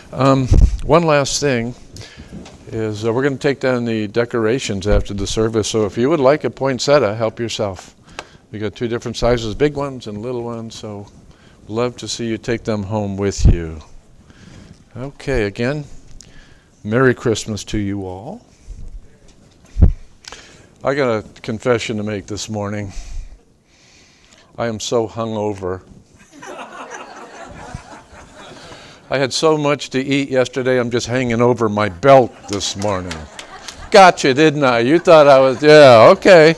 One last thing is we're going to take down the decorations after the service. So if you would like a poinsettia, help yourself. We got two different sizes, big ones and little ones. So love to see you take them home with you. Okay, again, Merry Christmas to you all. I got a confession to make this morning. I am so hungover. I had so much to eat yesterday, I'm just hanging over my belt this morning. Gotcha, didn't I? You thought I was, yeah, okay.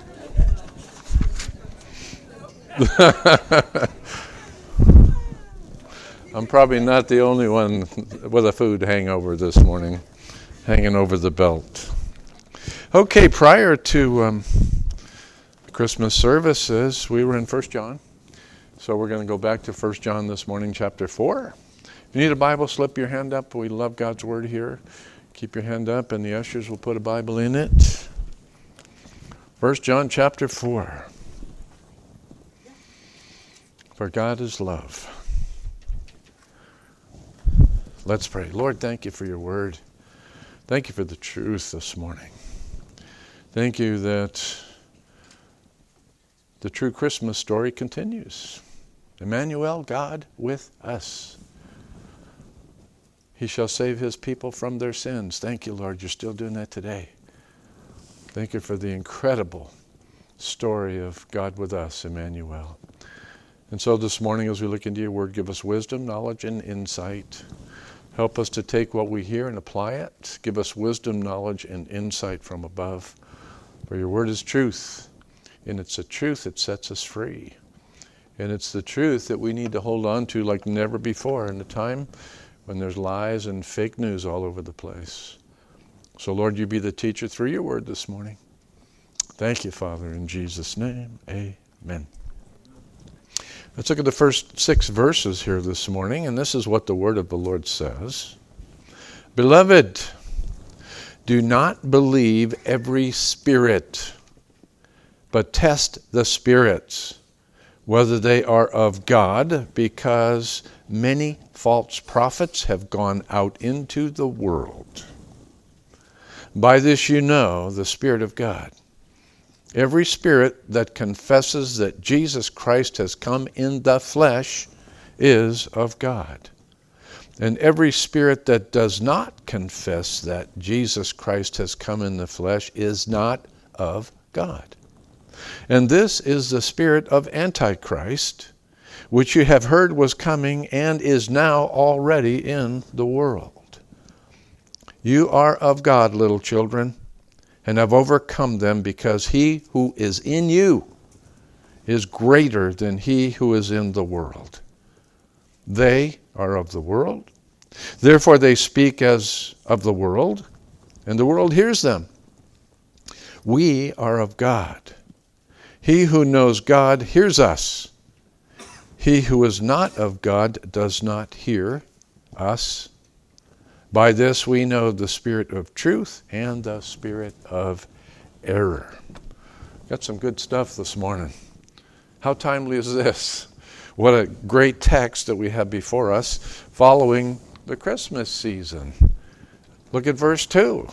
I'm probably not the only one with a food hangover this morning, hanging over the belt. Okay, prior to Christmas services, we were in 1 John. So we're going to go back to 1 John this morning, chapter 4. If you need a Bible, slip your hand up. We love God's Word here. Keep your hand up, and the ushers will put a Bible in it. 1 John chapter 4. For God is love. Let's pray. Lord, thank you for your Word. Thank you for the truth this morning. Thank you that the true Christmas story continues. Emmanuel, God with us. He shall save his people from their sins. Thank you, Lord. You're still doing that today. Thank you for the incredible story of God with us, Emmanuel. And so this morning, as we look into your word, give us wisdom, knowledge, and insight. Help us to take what we hear and apply it. Give us wisdom, knowledge, and insight from above. For your word is truth. And it's the truth that sets us free. And it's the truth that we need to hold on to like never before in a time when there's lies and fake news all over the place. So Lord, you be the teacher through your word this morning. Thank you, Father, in Jesus' name, amen. Let's look at the first 6 verses here this morning, and this is what the word of the Lord says. Beloved, do not believe every spirit, but test the spirits, whether they are of God, because many false prophets have gone out into the world. By this you know the Spirit of God. Every spirit that confesses that Jesus Christ has come in the flesh is of God. And every spirit that does not confess that Jesus Christ has come in the flesh is not of God. And this is the spirit of Antichrist, which you have heard was coming and is now already in the world. You are of God, little children, and have overcome them, because he who is in you is greater than he who is in the world. They are of the world, therefore they speak as of the world, and the world hears them. We are of God. He who knows God hears us. He who is not of God does not hear us. By this we know the spirit of truth and the spirit of error. Got some good stuff this morning. How timely is this? What a great text that we have before us following the Christmas season. Look at verse 2.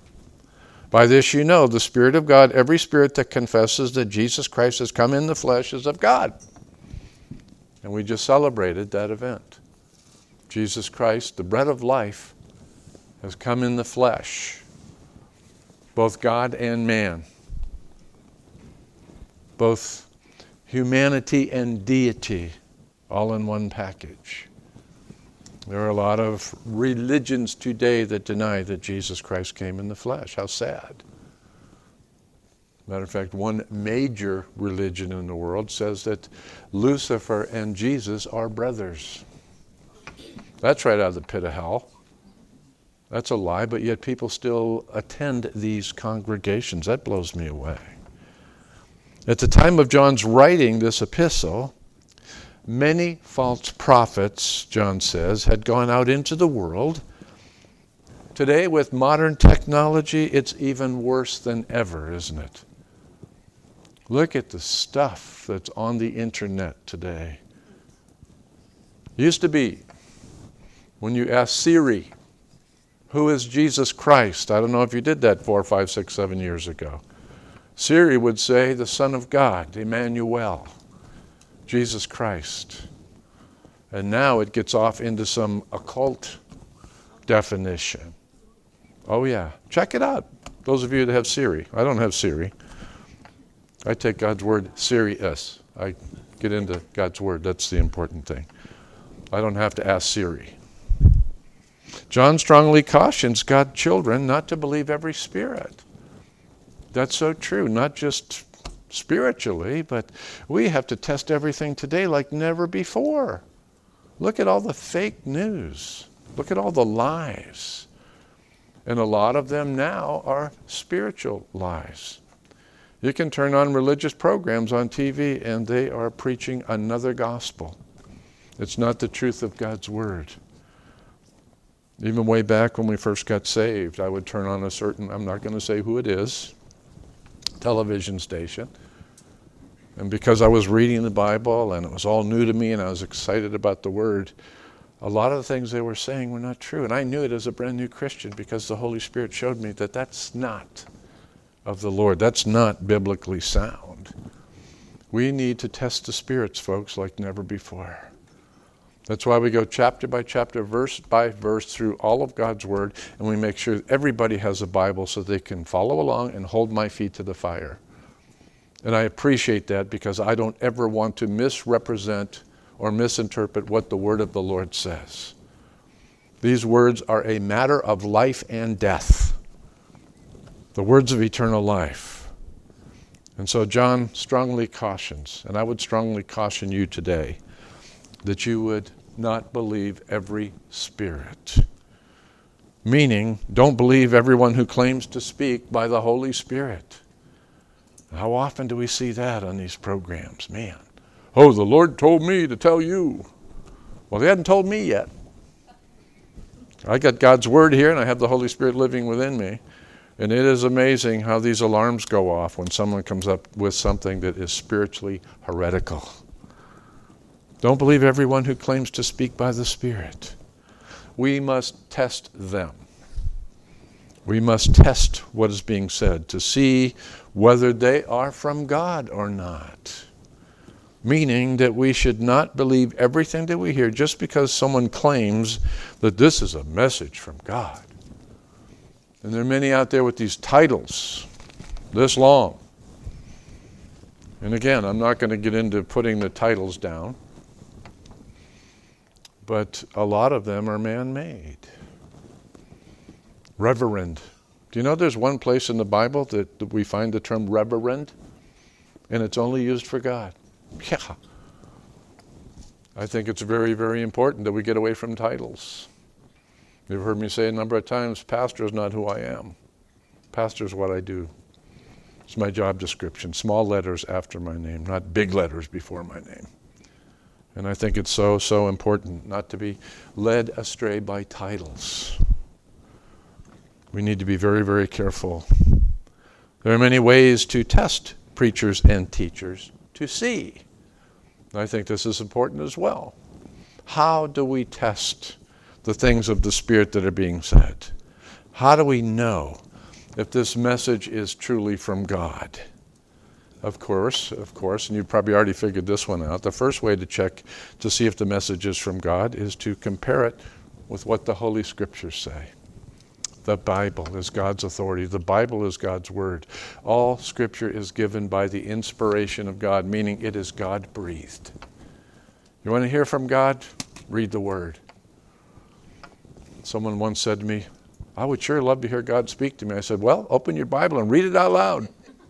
By this you know the Spirit of God. Every spirit that confesses that Jesus Christ has come in the flesh is of God. And we just celebrated that event. Jesus Christ, the bread of life, has come in the flesh. Both God and man. Both humanity and deity, all in one package. There are a lot of religions today that deny that Jesus Christ came in the flesh. How sad. Matter of fact, one major religion in the world says that Lucifer and Jesus are brothers. That's right out of the pit of hell. That's a lie, but yet people still attend these congregations. That blows me away. At the time of John's writing this epistle, many false prophets, John says, had gone out into the world. Today, with modern technology, it's even worse than ever, isn't it? Look at the stuff that's on the internet today. Used to be When you ask Siri, who is Jesus Christ? I don't know if you did that 4, 5, 6, 7 years ago. Siri would say the Son of God, Emmanuel, Jesus Christ. And now it gets off into some occult definition. Oh yeah, check it out. Those of you that have Siri. I don't have Siri. I take God's word serious. I get into God's word. That's the important thing. I don't have to ask Siri. John strongly cautions God's children not to believe every spirit. That's so true, not just spiritually, but we have to test everything today like never before. Look at all the fake news. Look at all the lies. And a lot of them now are spiritual lies. You can turn on religious programs on TV and they are preaching another gospel. It's not the truth of God's word. Even way back when we first got saved, I would turn on a certain, I'm not going to say who it is, television station. And because I was reading the Bible and it was all new to me and I was excited about the word, a lot of the things they were saying were not true. And I knew it as a brand new Christian because the Holy Spirit showed me that that's not of the Lord. That's not biblically sound. We need to test the spirits, folks, like never before. That's why we go chapter by chapter, verse by verse through all of God's word, and we make sure everybody has a Bible so they can follow along and hold my feet to the fire. And I appreciate that because I don't ever want to misrepresent or misinterpret what the word of the Lord says. These words are a matter of life and death. The words of eternal life. And so John strongly cautions, and I would strongly caution you today, that you would not believe every spirit. Meaning, don't believe everyone who claims to speak by the Holy Spirit. How often do we see that on these programs? Man, oh, the Lord told me to tell you. Well, he hadn't told me yet. I got God's word here and I have the Holy Spirit living within me. And it is amazing how these alarms go off when someone comes up with something that is spiritually heretical. Don't believe everyone who claims to speak by the Spirit. We must test them. We must test what is being said to see whether they are from God or not. Meaning that we should not believe everything that we hear just because someone claims that this is a message from God. And there are many out there with these titles, this long. And again, I'm not going to get into putting the titles down. But a lot of them are man-made. Reverend. Do you know there's one place in the Bible that we find the term reverend? And it's only used for God. Yeah. I think it's very, very important that we get away from titles. You've heard me say a number of times, pastor is not who I am. Pastor is what I do. It's my job description. Small letters after my name, not big letters before my name. And I think it's so, so important not to be led astray by titles. We need to be very, very careful. There are many ways to test preachers and teachers to see. And I think this is important as well. How do we test the things of the Spirit that are being said? How do we know if this message is truly from God? Of course, and you've probably already figured this one out. The first way to check to see if the message is from God is to compare it with what the Holy Scriptures say. The Bible is God's authority. The Bible is God's word. All Scripture is given by the inspiration of God, meaning it is God-breathed. You want to hear from God? Read the word. Someone once said to me, I would sure love to hear God speak to me. I said, well, open your Bible and read it out loud.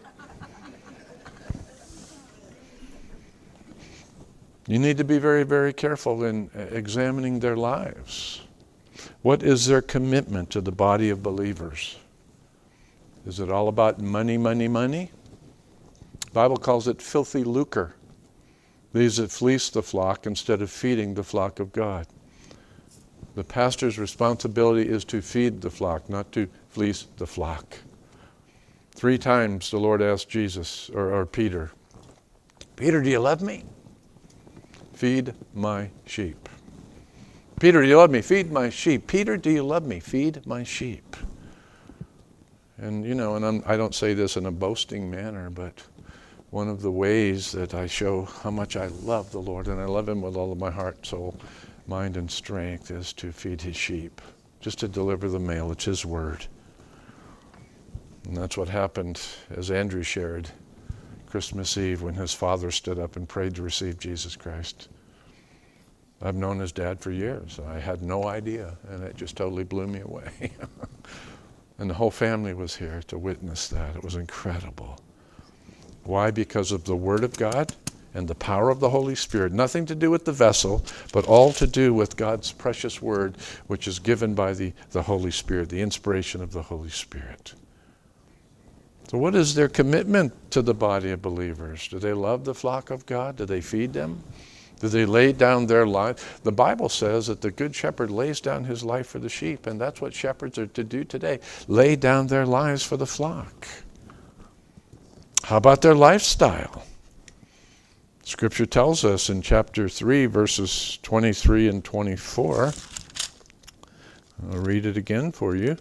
You need to be very, very careful in examining their lives. What is their commitment to the body of believers? Is it all about money, money, money? The Bible calls it filthy lucre. These that fleece the flock instead of feeding the flock of God. The pastor's responsibility is to feed the flock, not to fleece the flock. 3 times the Lord asked Jesus, or Peter, Peter, do you love me? Feed my sheep. Peter, do you love me? Feed my sheep. Peter, do you love me? Feed my sheep. And, I don't say this in a boasting manner, but one of the ways that I show how much I love the Lord, and I love him with all of my heart, soul, mind, and strength, is to feed his sheep, just to deliver the mail. It's his word. And that's what happened, as Andrew shared, Christmas Eve, when his father stood up and prayed to receive Jesus Christ. I've known his dad for years. I had no idea, and it just totally blew me away. And the whole family was here to witness that. It was incredible. Why? Because of the Word of God and the power of the Holy Spirit. Nothing to do with the vessel, but all to do with God's precious Word, which is given by the Holy Spirit, the inspiration of the Holy Spirit. So what is their commitment to the body of believers? Do they love the flock of God? Do they feed them? Do they lay down their life? The Bible says that the good shepherd lays down his life for the sheep, and that's what shepherds are to do today. Lay down their lives for the flock. How about their lifestyle? Scripture tells us in chapter 3, verses 23 and 24. I'll read it again for you.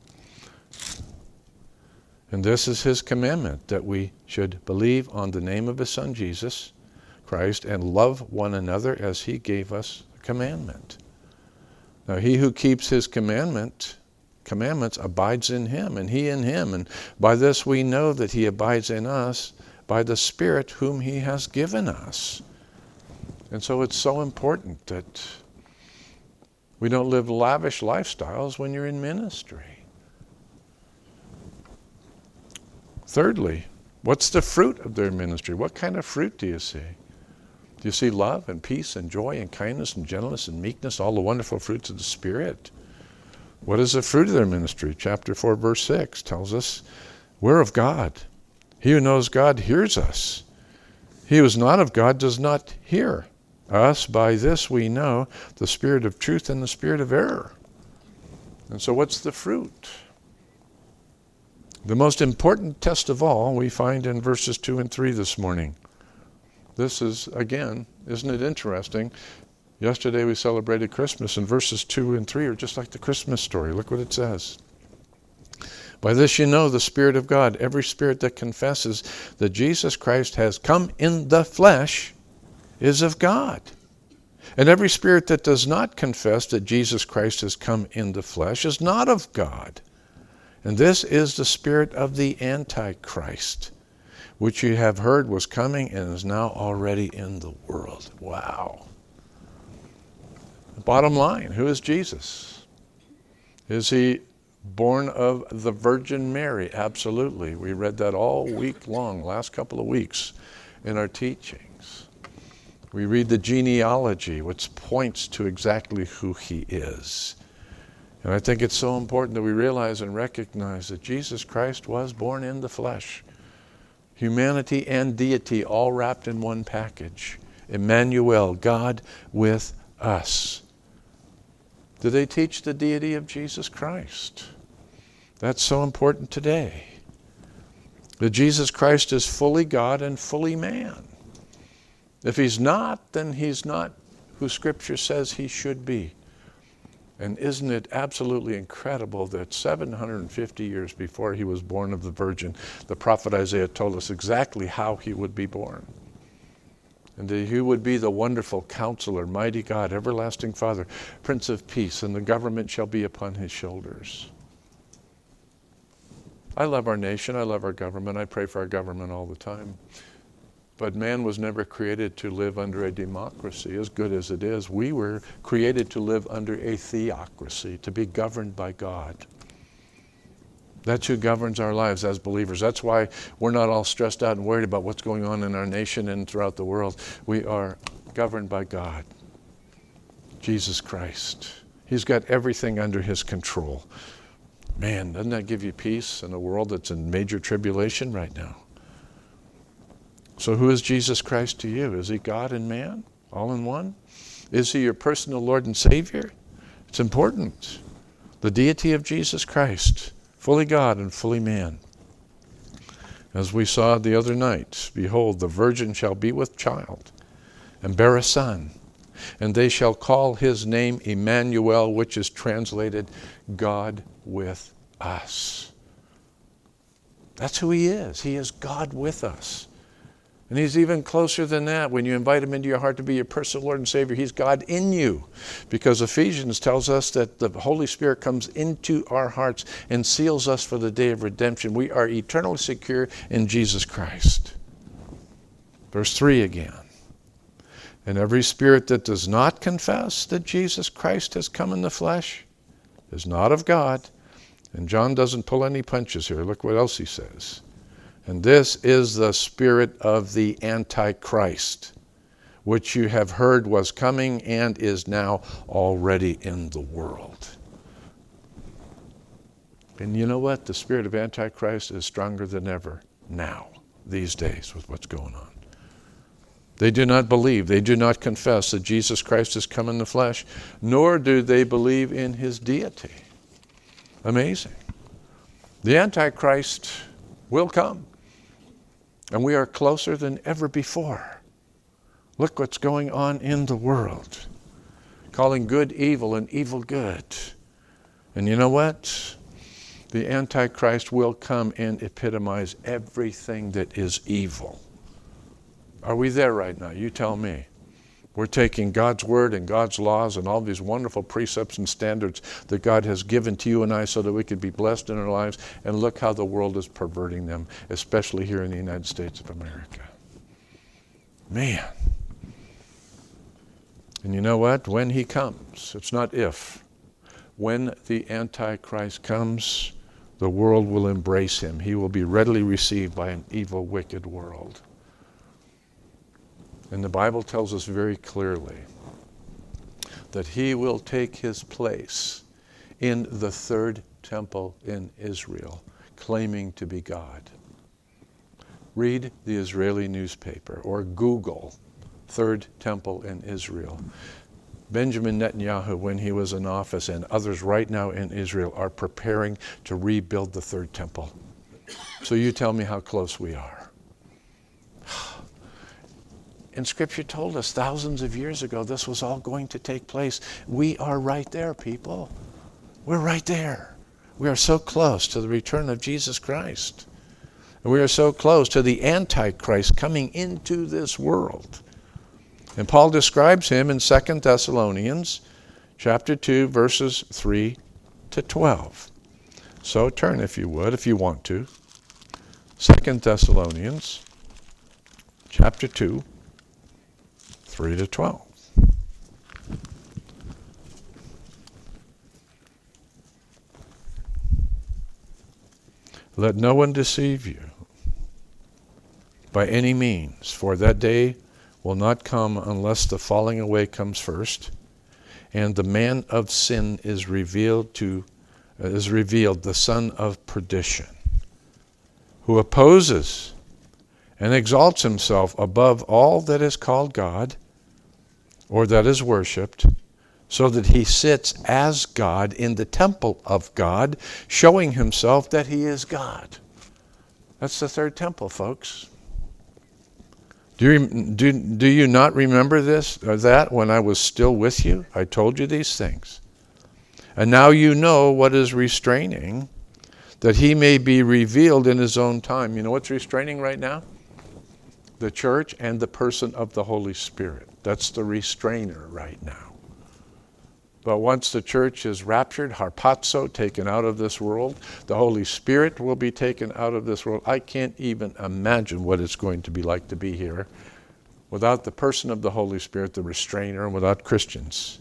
And this is his commandment, that we should believe on the name of his Son, Jesus Christ, and love one another as he gave us a commandment. Now he who keeps his commandments abides in him, and he in him. And by this we know that he abides in us, by the Spirit whom he has given us. And so it's so important that we don't live lavish lifestyles when you're in ministry. Thirdly, what's the fruit of their ministry? What kind of fruit do you see? Do you see love and peace and joy and kindness and gentleness and meekness, all the wonderful fruits of the Spirit? What is the fruit of their ministry? Chapter 4, verse 6 tells us, we're of God. He who knows God hears us. He who is not of God does not hear us. By this we know the spirit of truth and the spirit of error. And so what's the fruit? The most important test of all we find in verses 2 and 3 this morning. This is, again, isn't it interesting? Yesterday we celebrated Christmas, and verses 2 and 3 are just like the Christmas story. Look what it says. By this you know the Spirit of God. Every spirit that confesses that Jesus Christ has come in the flesh is of God. And every spirit that does not confess that Jesus Christ has come in the flesh is not of God. And this is the spirit of the Antichrist, which you have heard was coming and is now already in the world. Wow. Bottom line, who is Jesus? Is he born of the Virgin Mary? Absolutely. We read that all week long, last couple of weeks in our teachings. We read the genealogy, which points to exactly who he is. And I think it's so important that we realize and recognize that Jesus Christ was born in the flesh. Humanity and deity all wrapped in one package. Emmanuel, God with us. Do they teach the deity of Jesus Christ? That's so important today. That Jesus Christ is fully God and fully man. If he's not, then he's not who Scripture says he should be. And isn't it absolutely incredible that 750 years before he was born of the Virgin, the prophet Isaiah told us exactly how he would be born. And that he would be the wonderful Counselor, mighty God, everlasting Father, Prince of Peace, and the government shall be upon his shoulders. I love our nation, I love our government, I pray for our government all the time. But man was never created to live under a democracy, as good as it is. We were created to live under a theocracy, to be governed by God. That's who governs our lives as believers. That's why we're not all stressed out and worried about what's going on in our nation and throughout the world. We are governed by God, Jesus Christ. He's got everything under his control. Man, doesn't that give you peace in a world that's in major tribulation right now? So who is Jesus Christ to you? Is he God and man, all in one? Is he your personal Lord and Savior? It's important. The deity of Jesus Christ, fully God and fully man. As we saw the other night, behold, the virgin shall be with child and bear a son, and they shall call his name Emmanuel, which is translated God with us. That's who he is. He is God with us. And he's even closer than that. When you invite him into your heart to be your personal Lord and Savior, he's God in you. Because Ephesians tells us that the Holy Spirit comes into our hearts and seals us for the day of redemption. We are eternally secure in Jesus Christ. Verse 3 again. And every spirit that does not confess that Jesus Christ has come in the flesh is not of God. And John doesn't pull any punches here. Look what else he says. And this is the spirit of the Antichrist, which you have heard was coming and is now already in the world. And you know what? The spirit of Antichrist is stronger than ever now, these days, with what's going on. They do not believe, they do not confess that Jesus Christ has come in the flesh, nor do they believe in his deity. Amazing. The Antichrist will come. And we are closer than ever before. Look what's going on in the world. Calling good evil and evil good. And you know what? The Antichrist will come and epitomize everything that is evil. Are we there right now? You tell me. We're taking God's word and God's laws and all these wonderful precepts and standards that God has given to you and I so that we could be blessed in our lives. And look how the world is perverting them, especially here in the United States of America. Man. And you know what? When he comes, it's not if. When the Antichrist comes, the world will embrace him. He will be readily received by an evil, wicked world. And the Bible tells us very clearly that he will take his place in the third temple in Israel, claiming to be God. Read the Israeli newspaper or Google third temple in Israel. Benjamin Netanyahu, when he was in office, and others right now in Israel are preparing to rebuild the third temple. So you tell me how close we are. And Scripture told us thousands of years ago this was all going to take place. We are right there, people. We're right there. We are so close to the return of Jesus Christ. And we are so close to the Antichrist coming into this world. And Paul describes him in 2 Thessalonians chapter 2, verses 3 to 12. So turn, if you would, if you want to. 2 Thessalonians chapter 2, 3 to 12. Let no one deceive you by any means, for that day will not come unless the falling away comes first, and the man of sin is revealed, the son of perdition, who opposes and exalts himself above all that is called God, or that is worshipped, so that he sits as God in the temple of God, showing himself that he is God. That's the third temple, folks. Do you not remember this or that when I was still with you? I told you these things. And now you know what is restraining, that he may be revealed in his own time. You know what's restraining right now? The church and the person of the Holy Spirit. That's the restrainer right now. But once the church is raptured, harpazo, taken out of this world, the Holy Spirit will be taken out of this world. I can't even imagine what it's going to be like to be here without the person of the Holy Spirit, the restrainer, and without Christians.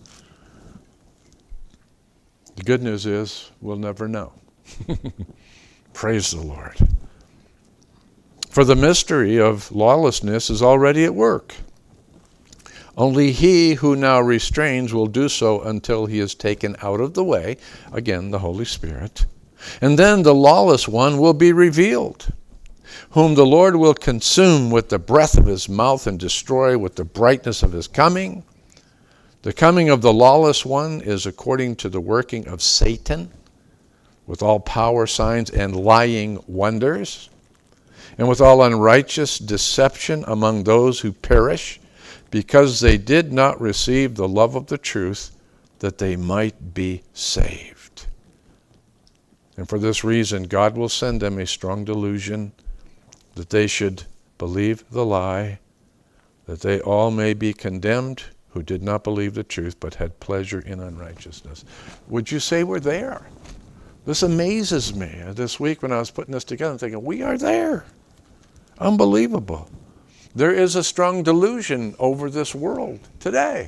The good news is we'll never know. Praise the Lord. For the mystery of lawlessness is already at work. Only he who now restrains will do so until he is taken out of the way, again, the Holy Spirit. And then the lawless one will be revealed, whom the Lord will consume with the breath of his mouth and destroy with the brightness of his coming. The coming of the lawless one is according to the working of Satan, with all power, signs, and lying wonders, and with all unrighteous deception among those who perish, because they did not receive the love of the truth, that they might be saved. And for this reason, God will send them a strong delusion, that they should believe the lie, that they all may be condemned who did not believe the truth, but had pleasure in unrighteousness. Would you say we're there? This amazes me. This week when I was putting this together, I'm thinking, we are there. Unbelievable. There is a strong delusion over this world today.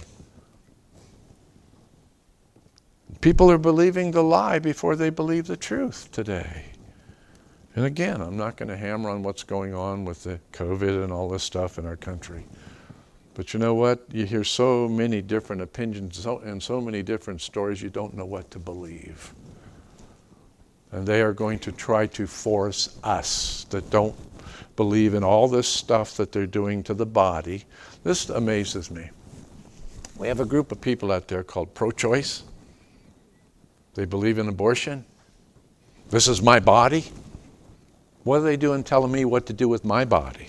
People are believing the lie before they believe the truth today. And again, I'm not going to hammer on what's going on with the COVID and all this stuff in our country. But you know what? You hear so many different opinions and so many different stories, you don't know what to believe. And they are going to try to force us that don't believe in all this stuff that they're doing to the body. This amazes me. We have a group of people out there called pro-choice. They believe in abortion. This is my body. What are they doing telling me what to do with my body?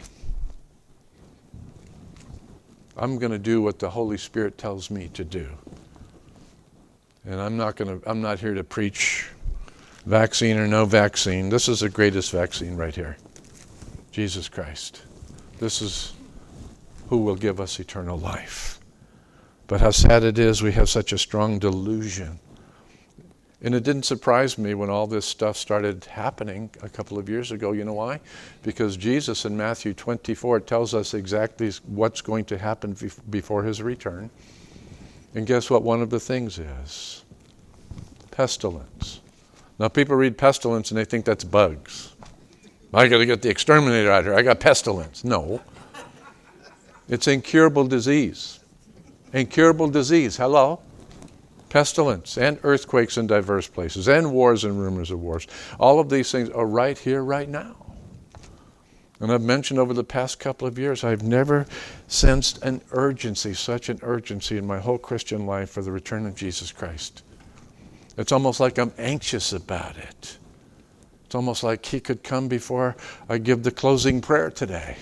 I'm going to do what the Holy Spirit tells me to do. And I'm not here to preach vaccine or no vaccine. This is the greatest vaccine right here. Jesus Christ. This is who will give us eternal life. But how sad it is we have such a strong delusion. And it didn't surprise me when all this stuff started happening a couple of years ago. You know why? Because Jesus in Matthew 24 tells us exactly what's going to happen before his return. And guess what one of the things is? Pestilence. Now people read pestilence and they think that's bugs. I got to get the exterminator out here. I got pestilence. No. It's incurable disease. Incurable disease. Hello? Pestilence and earthquakes in diverse places and wars and rumors of wars. All of these things are right here, right now. And I've mentioned over the past couple of years, I've never sensed an urgency, such an urgency in my whole Christian life for the return of Jesus Christ. It's almost like I'm anxious about it. It's almost like he could come before I give the closing prayer today.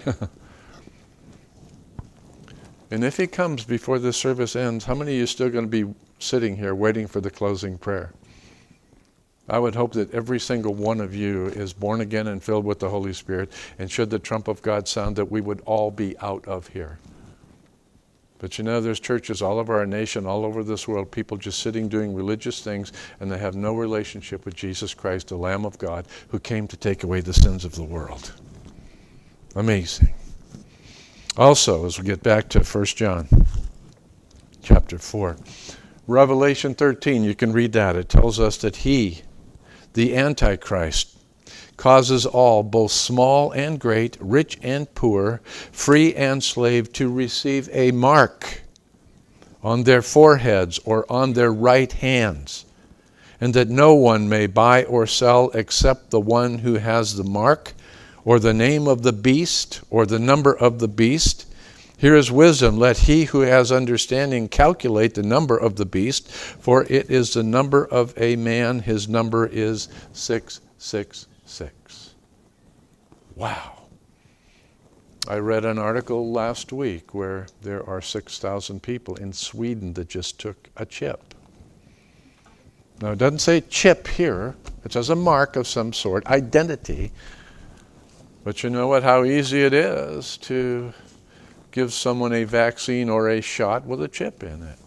And if he comes before this service ends, how many of you are still going to be sitting here waiting for the closing prayer? I would hope that every single one of you is born again and filled with the Holy Spirit, and should the trump of God sound, that we would all be out of here. But you know, there's churches all over our nation, all over this world, people just sitting doing religious things, and they have no relationship with Jesus Christ, the Lamb of God, who came to take away the sins of the world. Amazing. Also, as we get back to 1 John chapter 4, Revelation 13, you can read that. It tells us that he, the Antichrist, causes all, both small and great, rich and poor, free and slave, to receive a mark on their foreheads or on their right hands, and that no one may buy or sell except the one who has the mark, or the name of the beast, or the number of the beast. Here is wisdom. Let he who has understanding calculate the number of the beast, for it is the number of a man. His number is 666. Wow. I read an article last week where there are 6,000 people in Sweden that just took a chip. Now, it doesn't say chip here. It says a mark of some sort, identity. But you know what? How easy it is to give someone a vaccine or a shot with a chip in it.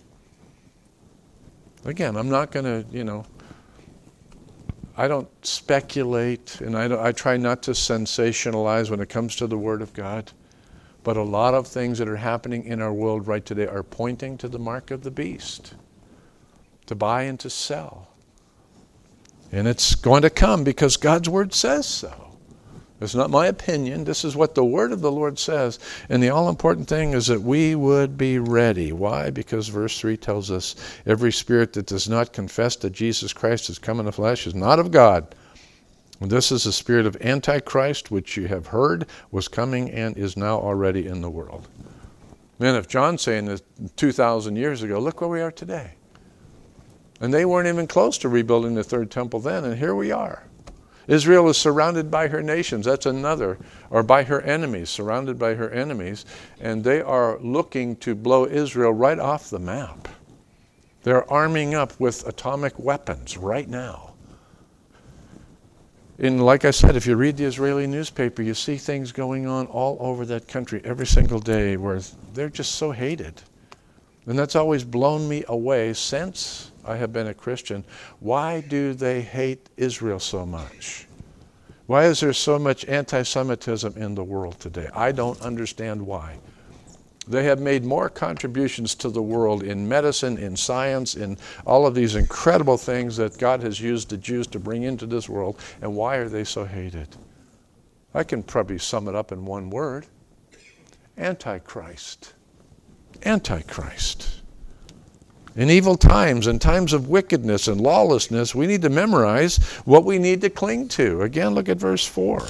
Again, I'm not going to, I don't speculate, and I try not to sensationalize when it comes to the Word of God. But a lot of things that are happening in our world right today are pointing to the mark of the beast, to buy and to sell. And it's going to come because God's Word says so. It's not my opinion. This is what the Word of the Lord says. And the all-important thing is that we would be ready. Why? Because verse 3 tells us, every spirit that does not confess that Jesus Christ has come in the flesh is not of God. And this is the spirit of Antichrist, which you have heard was coming and is now already in the world. Man, if John's saying this 2,000 years ago, look where we are today. And they weren't even close to rebuilding the third temple then, and here we are. Israel is surrounded by her nations. That's another. Or by her enemies, surrounded by her enemies. And they are looking to blow Israel right off the map. They're arming up with atomic weapons right now. And like I said, if you read the Israeli newspaper, you see things going on all over that country every single day where they're just so hated. And that's always blown me away since I have been a Christian. Why do they hate Israel so much? Why is there so much anti-Semitism in the world today? I don't understand why. They have made more contributions to the world in medicine, in science, in all of these incredible things that God has used the Jews to bring into this world. And why are they so hated? I can probably sum it up in one word. Antichrist. Antichrist. In evil times and times of wickedness and lawlessness, we need to memorize what we need to cling to. Again, look at verse 4.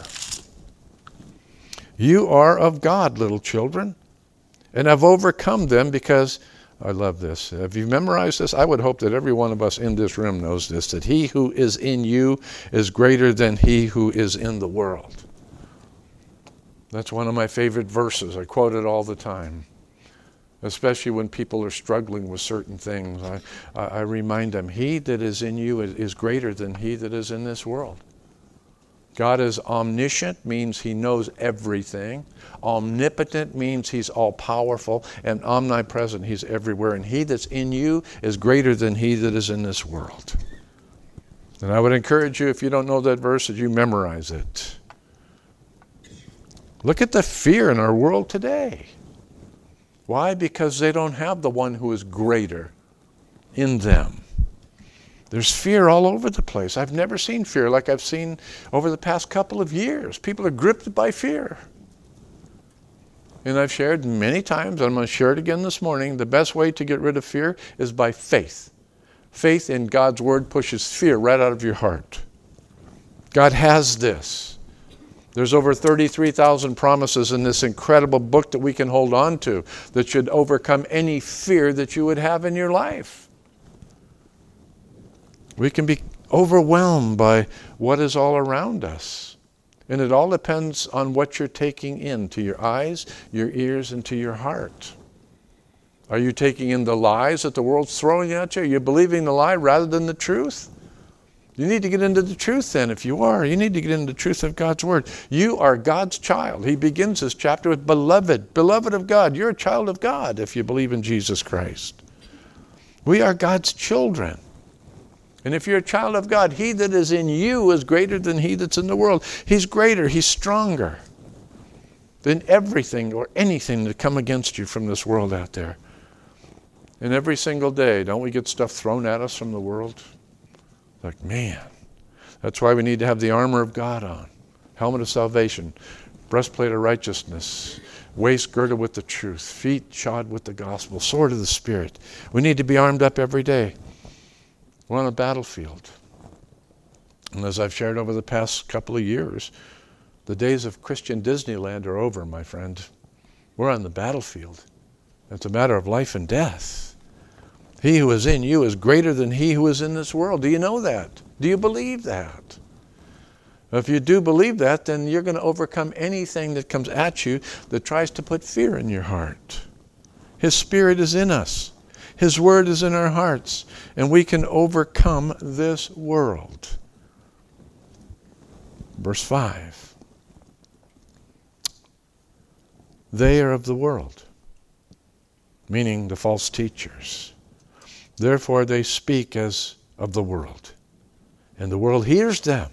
You are of God, little children, and have overcome them because, I love this. Have you memorized this? I would hope that every one of us in this room knows this, that he who is in you is greater than he who is in the world. That's one of my favorite verses. I quote it all the time. Especially when people are struggling with certain things. I remind them, he that is in you is greater than he that is in this world. God is omniscient, means he knows everything. Omnipotent means he's all-powerful. And omnipresent, he's everywhere. And he that's in you is greater than he that is in this world. And I would encourage you, if you don't know that verse, that you memorize it. Look at the fear in our world today. Why? Because they don't have the one who is greater in them. There's fear all over the place. I've never seen fear like I've seen over the past couple of years. People are gripped by fear. And I've shared many times, and I'm going to share it again this morning, the best way to get rid of fear is by faith. Faith in God's word pushes fear right out of your heart. God has this. There's over 33,000 promises in this incredible book that we can hold on to that should overcome any fear that you would have in your life. We can be overwhelmed by what is all around us. And it all depends on what you're taking in to your eyes, your ears, and to your heart. Are you taking in the lies that the world's throwing at you? Are you believing the lie rather than the truth? You need to get into the truth then. If you are, you need to get into the truth of God's word. You are God's child. He begins this chapter with beloved, beloved of God. You're a child of God if you believe in Jesus Christ. We are God's children. And if you're a child of God, he that is in you is greater than he that's in the world. He's greater, he's stronger than everything or anything that come against you from this world out there. And every single day, don't we get stuff thrown at us from the world? Like, man, that's why we need to have the armor of God on. Helmet of salvation, breastplate of righteousness, waist girded with the truth, feet shod with the gospel, sword of the Spirit. We need to be armed up every day. We're on a battlefield. And as I've shared over the past couple of years, the days of Christian Disneyland are over, my friend. We're on the battlefield. It's a matter of life and death. He who is in you is greater than he who is in this world. Do you know that? Do you believe that? If you do believe that, then you're going to overcome anything that comes at you that tries to put fear in your heart. His Spirit is in us. His Word is in our hearts. And we can overcome this world. Verse 5. They are of the world, meaning the false teachers. Therefore they speak as of the world, and the world hears them.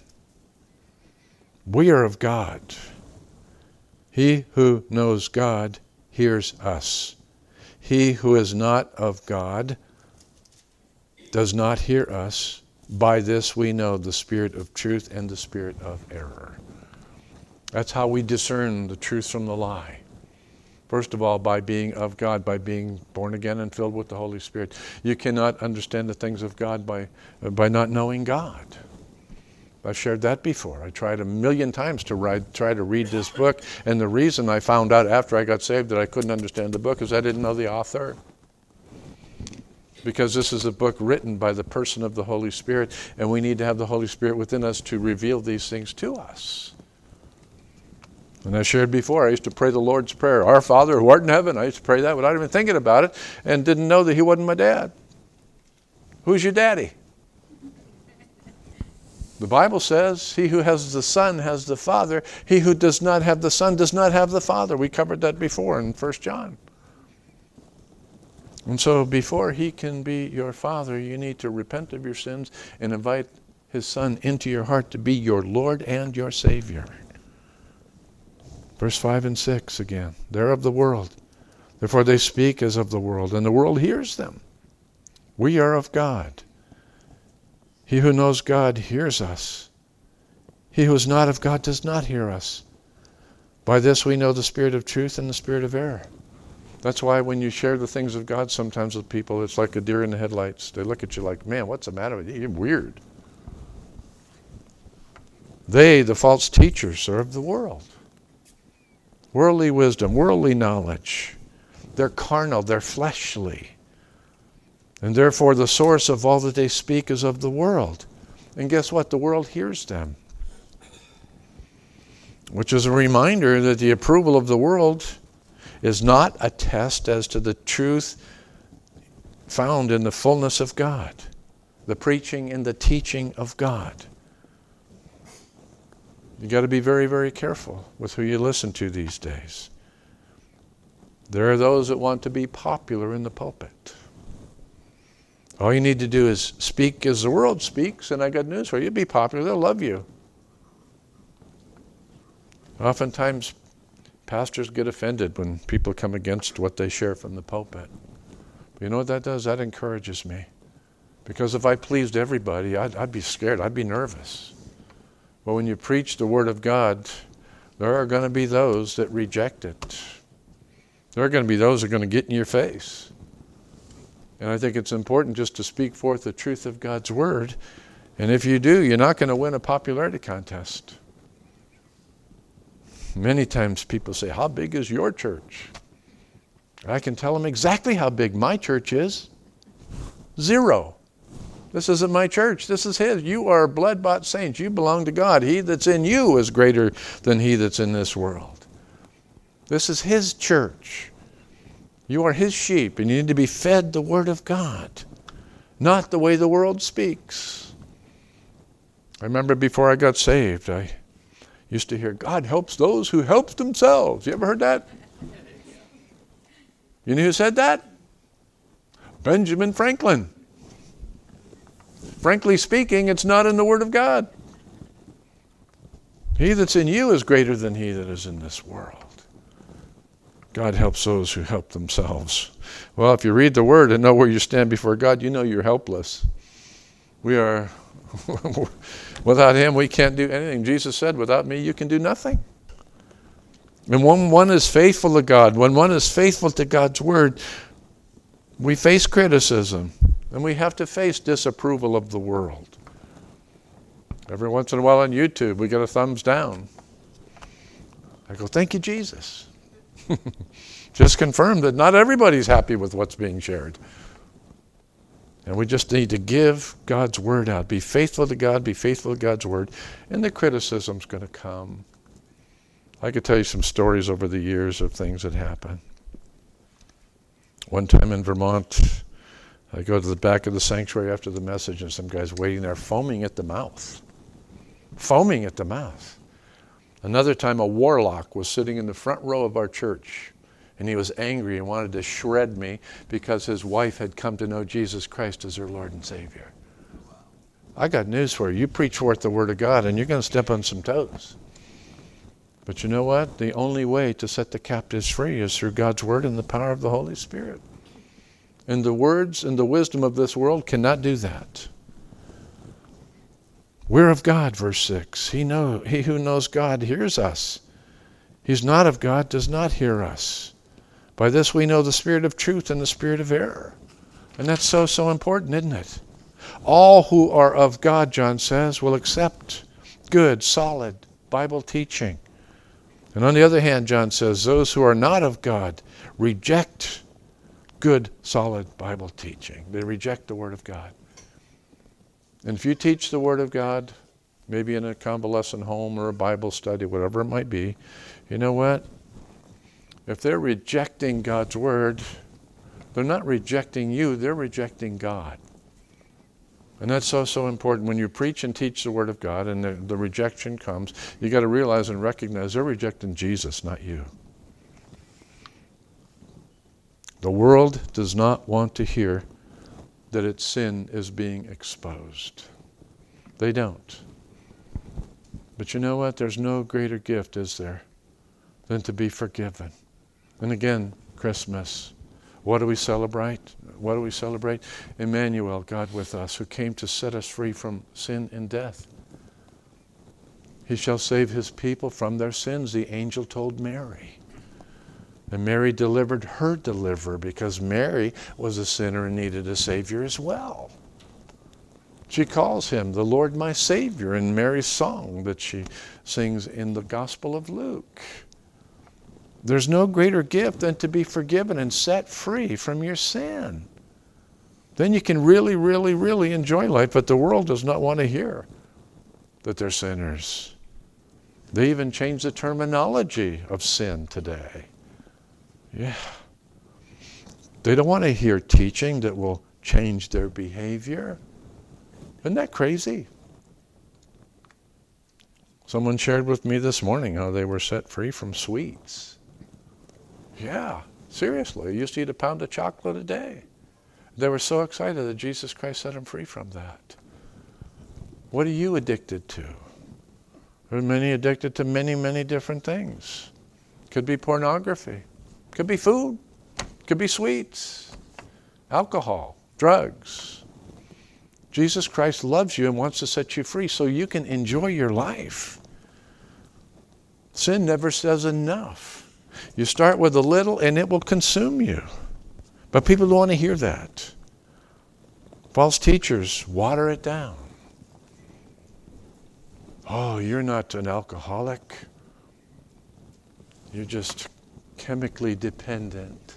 We are of God. He who knows God hears us. He who is not of God does not hear us. By this we know the spirit of truth and the spirit of error. That's how we discern the truth from the lie. First of all, by being of God, by being born again and filled with the Holy Spirit. You cannot understand the things of God by not knowing God. I've shared that before. I tried 1,000,000 times to try to read this book, and the reason I found out after I got saved that I couldn't understand the book is I didn't know the author. Because this is a book written by the person of the Holy Spirit, and we need to have the Holy Spirit within us to reveal these things to us. And I shared before, I used to pray the Lord's Prayer, Our Father who art in heaven. I used to pray that without even thinking about it, and didn't know that he wasn't my dad. Who's your daddy? The Bible says, he who has the Son has the Father. He who does not have the Son does not have the Father. We covered that before in 1 John. And so before he can be your Father, you need to repent of your sins and invite his Son into your heart to be your Lord and your Savior. Verse 5 and 6 again. They're of the world. Therefore they speak as of the world, and the world hears them. We are of God. He who knows God hears us. He who is not of God does not hear us. By this we know the spirit of truth and the spirit of error. That's why when you share the things of God sometimes with people, it's like a deer in the headlights. They look at you like, man, what's the matter with you? You're weird. They, the false teachers, are of the world. Worldly wisdom, worldly knowledge. They're carnal, they're fleshly. And therefore the source of all that they speak is of the world. And guess what? The world hears them. Which is a reminder that the approval of the world is not a test as to the truth found in the fullness of God. The preaching and the teaching of God. You got to be very, very careful with who you listen to these days. There are those that want to be popular in the pulpit. All you need to do is speak as the world speaks, and I got news for you. You'll be popular. They'll love you. Oftentimes, pastors get offended when people come against what they share from the pulpit. But you know what that does? That encourages me. Because if I pleased everybody, I'd be scared. I'd be nervous. But when you preach the Word of God, there are going to be those that reject it. There are going to be those that are going to get in your face. And I think it's important just to speak forth the truth of God's Word. And if you do, you're not going to win a popularity contest. Many times people say, how big is your church? I can tell them exactly how big my church is. 0. This isn't my church. This is his. You are blood-bought saints. You belong to God. He that's in you is greater than he that's in this world. This is his church. You are his sheep, and you need to be fed the Word of God, not the way the world speaks. I remember before I got saved, I used to hear, God helps those who help themselves. You ever heard that? You know who said that? Benjamin Franklin. Frankly speaking, it's not in the Word of God. He that's in you is greater than he that is in this world. God helps those who help themselves. Well, if you read the Word and know where you stand before God, you know you're helpless. We are, without him, we can't do anything. Jesus said, without me, you can do nothing. And when one is faithful to God, when one is faithful to God's Word, we face criticism, and we have to face disapproval of the world. Every once in a while on YouTube, we get a thumbs down. I go, thank you, Jesus. Just confirm that not everybody's happy with what's being shared. And we just need to give God's Word out. Be faithful to God, be faithful to God's Word, and the criticism's going to come. I could tell you some stories over the years of things that happened. One time in Vermont, I go to the back of the sanctuary after the message, and some guy's waiting there foaming at the mouth. Foaming at the mouth. Another time, a warlock was sitting in the front row of our church, and he was angry and wanted to shred me because his wife had come to know Jesus Christ as her Lord and Savior. I got news for you. You preach forth the Word of God, and you're going to step on some toes. But you know what? The only way to set the captives free is through God's Word and the power of the Holy Spirit. And the words and the wisdom of this world cannot do that. We're of God, verse 6. He who knows God hears us. He's not of God does not hear us. By this we know the spirit of truth and the spirit of error. And that's so important, isn't it? All who are of God, John says, will accept good, solid Bible teaching. And on the other hand, John says, those who are not of God reject good, solid Bible teaching. They reject the Word of God. And if you teach the Word of God, maybe in a convalescent home or a Bible study, whatever it might be, you know what? If they're rejecting God's Word, they're not rejecting you, they're rejecting God. And that's so important. When you preach and teach the Word of God and the rejection comes, you got to realize and recognize they're rejecting Jesus, not you. The world does not want to hear that its sin is being exposed. They don't. But you know what? There's no greater gift, is there, than to be forgiven. And again, Christmas. What do we celebrate? What do we celebrate? Emmanuel, God with us, who came to set us free from sin and death. He shall save his people from their sins, the angel told Mary. And Mary delivered her deliverer because Mary was a sinner and needed a Savior as well. She calls him the Lord my Savior in Mary's song that she sings in the Gospel of Luke. There's no greater gift than to be forgiven and set free from your sin. Then you can really, really, really enjoy life, but the world does not want to hear that they're sinners. They even change the terminology of sin today. Yeah. They don't want to hear teaching that will change their behavior. Isn't that crazy? Someone shared with me this morning how they were set free from sweets. Yeah, seriously. I used to eat a pound of chocolate a day. They were so excited that Jesus Christ set them free from that. What are you addicted to? There are many addicted to many, many different things. Could be pornography. Could be food. Could be sweets. Alcohol. Drugs. Jesus Christ loves you and wants to set you free so you can enjoy your life. Sin never says enough. You start with a little and it will consume you. But people don't want to hear that. False teachers water it down. Oh, you're not an alcoholic. You're just chemically dependent.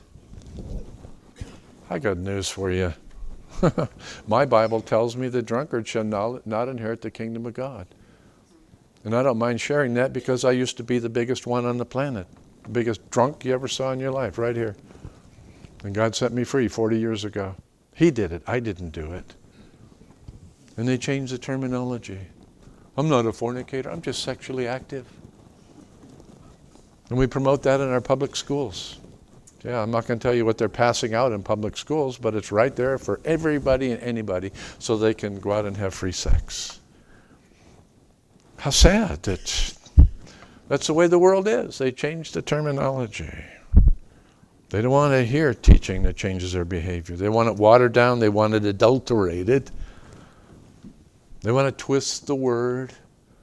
I got news for you. My Bible tells me the drunkard shall not inherit the kingdom of God. And I don't mind sharing that because I used to be the biggest one on the planet. The biggest drunk you ever saw in your life, right here. And God set me free 40 years ago. He did it. I didn't do it. And they changed the terminology. I'm not a fornicator. I'm just sexually active. And we promote that in our public schools. Yeah, I'm not going to tell you what they're passing out in public schools, but it's right there for everybody and anybody so they can go out and have free sex. How sad that that's the way the world is. They changed the terminology. They don't want to hear teaching that changes their behavior. They want it watered down. They want it adulterated. They want to twist the word.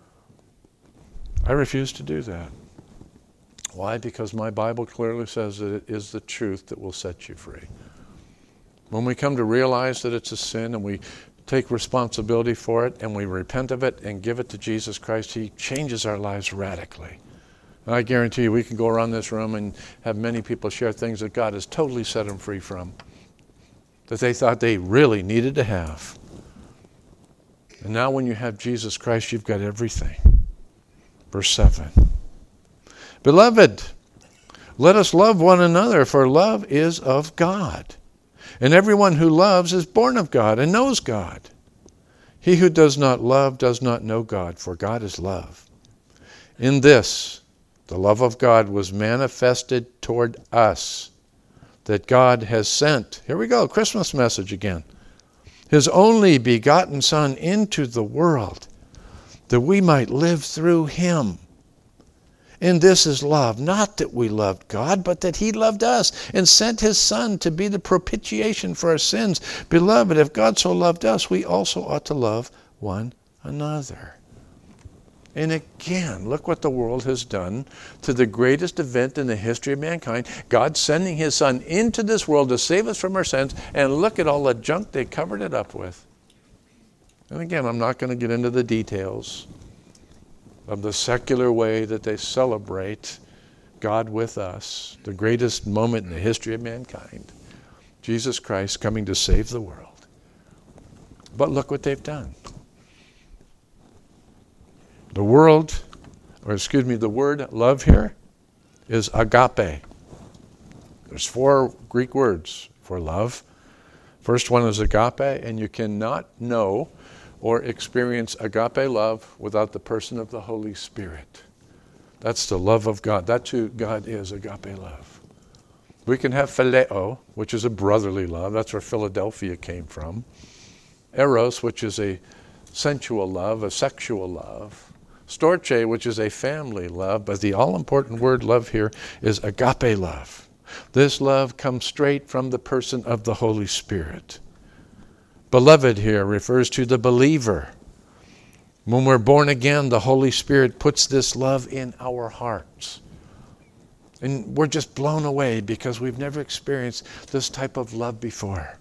I refuse to do that. Why? Because my Bible clearly says that it is the truth that will set you free. When we come to realize that it's a sin and we take responsibility for it and we repent of it and give it to Jesus Christ, He changes our lives radically. And I guarantee you we can go around this room and have many people share things that God has totally set them free from, that they thought they really needed to have. And now when you have Jesus Christ, you've got everything. Verse 7. Beloved, let us love one another, for love is of God. And everyone who loves is born of God and knows God. He who does not love does not know God, for God is love. In this, the love of God was manifested toward us, that God has sent, here we go, Christmas message again, His only begotten Son into the world, that we might live through Him. And this is love, not that we loved God, but that He loved us and sent His Son to be the propitiation for our sins. Beloved, if God so loved us, we also ought to love one another. And again, look what the world has done to the greatest event in the history of mankind. God sending His Son into this world to save us from our sins, and look at all the junk they covered it up with. And again, I'm not going to get into the details of the secular way that they celebrate God with us, the greatest moment in the history of mankind. Jesus Christ coming to save the world. But look what they've done. The word love here is agape. There's 4 Greek words for love. First one is agape, and you cannot know or experience agape love without the person of the Holy Spirit. That's the love of God. That's who God is, agape love. We can have phileo, which is a brotherly love. That's where Philadelphia came from. Eros, which is a sensual love, a sexual love. Storge, which is a family love. But the all-important word love here is agape love. This love comes straight from the person of the Holy Spirit. Beloved here refers to the believer. When we're born again, the Holy Spirit puts this love in our hearts. And we're just blown away because we've never experienced this type of love before.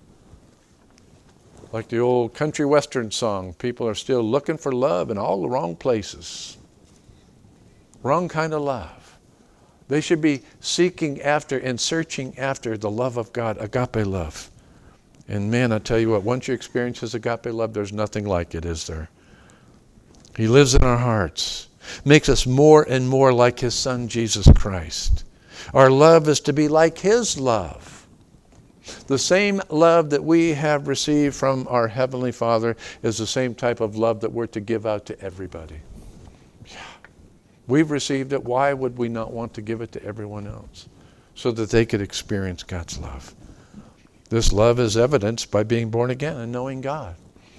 Like the old country western song, people are still looking for love in all the wrong places. Wrong kind of love. They should be seeking after and searching after the love of God, agape love. And man, I tell you what, once you experience His agape love, there's nothing like it, is there? He lives in our hearts, makes us more and more like His Son, Jesus Christ. Our love is to be like His love. The same love that we have received from our Heavenly Father is the same type of love that we're to give out to everybody. Yeah. We've received it. Why would we not want to give it to everyone else? So that they could experience God's love. This love is evidenced by being born again and knowing God.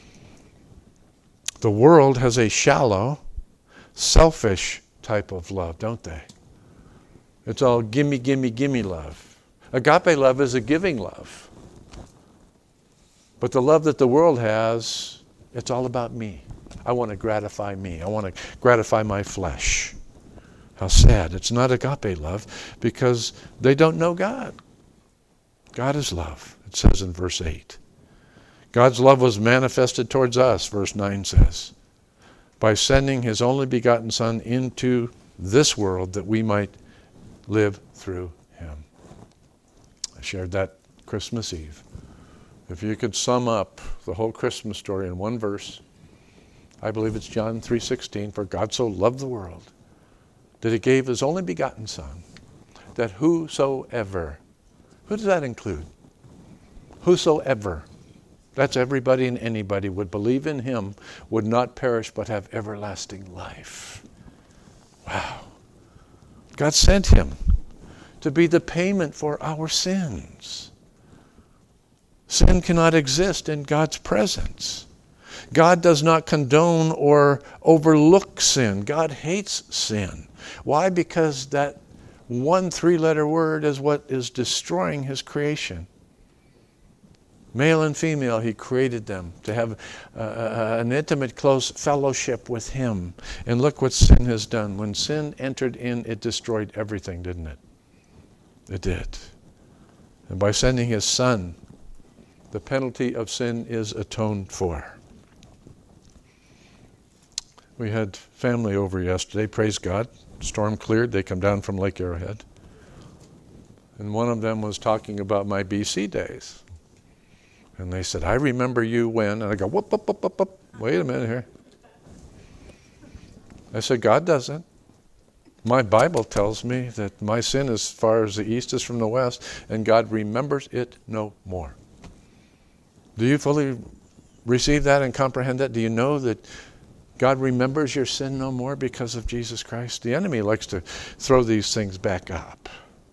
The world has a shallow, selfish type of love, don't they? It's all gimme, gimme, gimme love. Agape love is a giving love. But the love that the world has, it's all about me. I want to gratify me. I want to gratify my flesh. How sad. It's not agape love because they don't know God. God is love, it says in verse 8. God's love was manifested towards us, verse 9 says, by sending His only begotten Son into this world that we might live through Him. I shared that Christmas Eve. If you could sum up the whole Christmas story in one verse, I believe it's John 3:16, for God so loved the world that He gave His only begotten Son, that whosoever, who does that include? Whosoever, that's everybody and anybody, would believe in Him, would not perish but have everlasting life. Wow. God sent Him to be the payment for our sins. Sin cannot exist in God's presence. God does not condone or overlook sin. God hates sin. Why? Because that one 3-letter word is what is destroying His creation. Male and female, He created them to have an intimate, close fellowship with Him. And look what sin has done. When sin entered in, it destroyed everything, didn't it? It did. And by sending His Son, the penalty of sin is atoned for. We had family over yesterday, praise God. Storm cleared, they come down from Lake Arrowhead. And one of them was talking about my BC days. And they said, I remember you when, and I go, whoop, whoop, whoop, whoop, whoop. Wait a minute here. I said, God doesn't. My Bible tells me that my sin as far as the east is from the west, and God remembers it no more. Do you fully receive that and comprehend that? Do you know that God remembers your sin no more because of Jesus Christ? The enemy likes to throw these things back up.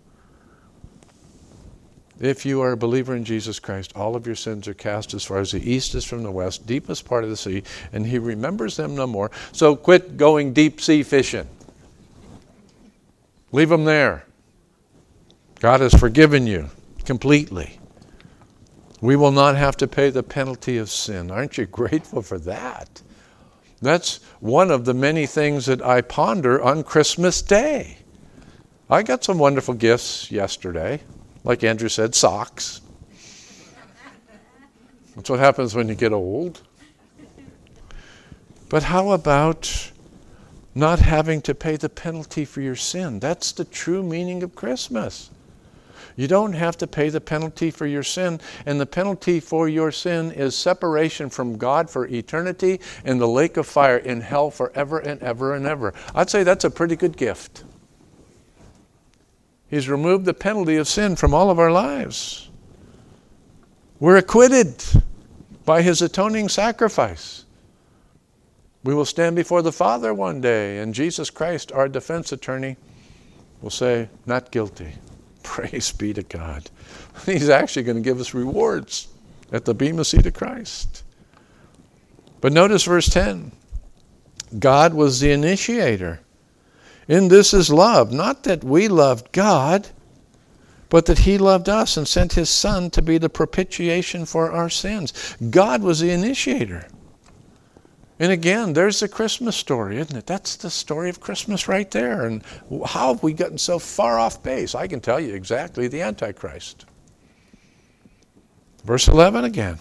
If you are a believer in Jesus Christ, all of your sins are cast as far as the east is from the west, deepest part of the sea, and He remembers them no more. So quit going deep sea fishing. Leave them there. God has forgiven you completely. We will not have to pay the penalty of sin. Aren't you grateful for that? That's one of the many things that I ponder on Christmas Day. I got some wonderful gifts yesterday. Like Andrew said, socks. That's what happens when you get old. But how about not having to pay the penalty for your sin? That's the true meaning of Christmas. You don't have to pay the penalty for your sin, and the penalty for your sin is separation from God for eternity in the lake of fire in hell forever and ever and ever. I'd say that's a pretty good gift. He's removed the penalty of sin from all of our lives. We're acquitted by His atoning sacrifice. We will stand before the Father one day, and Jesus Christ, our defense attorney, will say, not guilty. Praise be to God. He's actually going to give us rewards at the Bema Seat of Christ. But notice verse 10. God was the initiator. In this is love, not that we loved God, but that He loved us and sent His Son to be the propitiation for our sins. God was the initiator. And again, there's the Christmas story, isn't it? That's the story of Christmas right there. And how have we gotten so far off base? I can tell you exactly the Antichrist. Verse 11 again.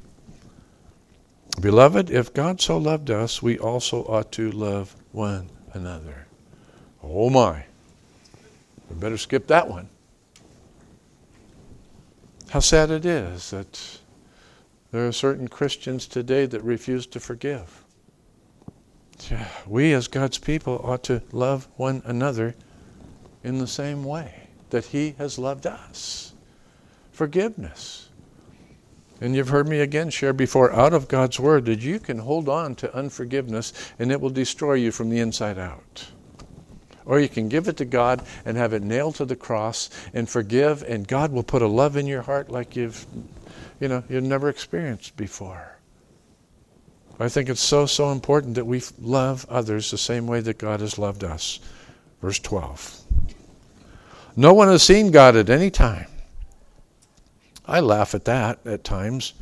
Beloved, if God so loved us, we also ought to love one another. Oh my. We better skip that one. How sad it is that there are certain Christians today that refuse to forgive. We as God's people ought to love one another in the same way that He has loved us. Forgiveness. And you've heard me again share before out of God's Word that you can hold on to unforgiveness and it will destroy you from the inside out. Or you can give it to God and have it nailed to the cross and forgive, and God will put a love in your heart like you've never experienced before. I think it's so important that we love others the same way that God has loved us. Verse 12. No one has seen God at any time. I laugh at that at times.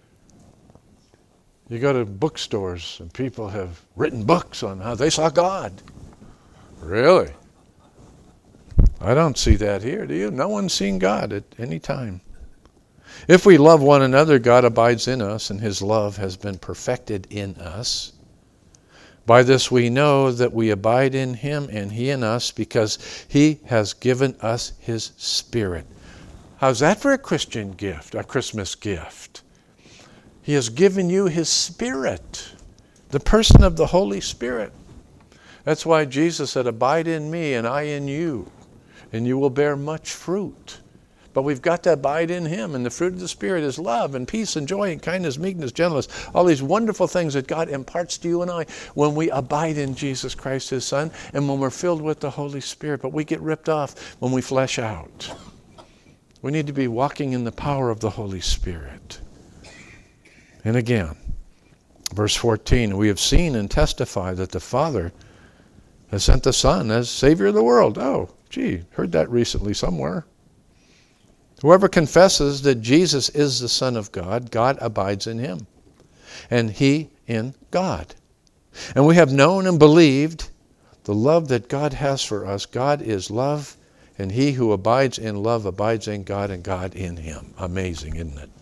You go to bookstores and people have written books on how they saw God. Really? I don't see that here, do you? No one's seen God at any time. If we love one another, God abides in us, and His love has been perfected in us. By this we know that we abide in Him and He in us, because He has given us His Spirit. How's that for a Christian gift, a Christmas gift? He has given you His Spirit, the person of the Holy Spirit. That's why Jesus said, abide in me and I in you, and you will bear much fruit. But we've got to abide in Him, and the fruit of the Spirit is love and peace and joy and kindness, meekness, gentleness, all these wonderful things that God imparts to you and I when we abide in Jesus Christ, His Son, and when we're filled with the Holy Spirit. But we get ripped off when we flesh out. We need to be walking in the power of the Holy Spirit. And again, verse 14, we have seen and testified that the Father has sent the Son as Savior of the world. Oh, gee, heard that recently somewhere. Whoever confesses that Jesus is the Son of God, God abides in him, and he in God. And we have known and believed the love that God has for us. God is love, and he who abides in love abides in God, and God in him. Amazing, isn't it?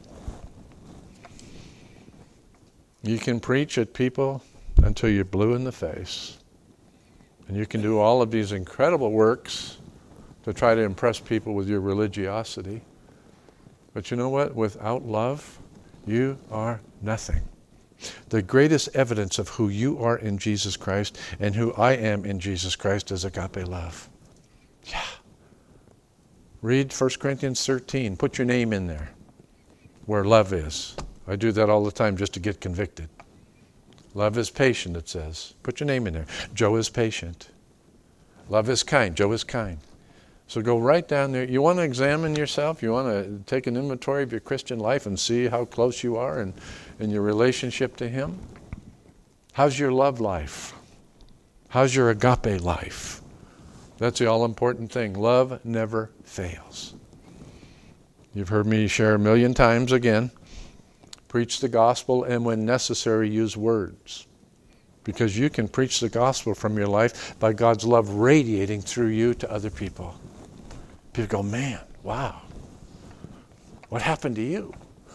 You can preach at people until you're blue in the face. And you can do all of these incredible works to try to impress people with your religiosity. But you know what? Without love, you are nothing. The greatest evidence of who you are in Jesus Christ and who I am in Jesus Christ is agape love. Yeah. Read 1 Corinthians 13. Put your name in there where love is. I do that all the time just to get convicted. Love is patient, it says. Put your name in there. Joe is patient. Love is kind. Joe is kind. So go right down there. You want to examine yourself? You want to take an inventory of your Christian life and see how close you are in your relationship to Him? How's your love life? How's your agape life? That's the all-important thing. Love never fails. You've heard me share a million times again. Preach the gospel, and when necessary, use words. Because you can preach the gospel from your life by God's love radiating through you to other people. People go, man, wow. What happened to you?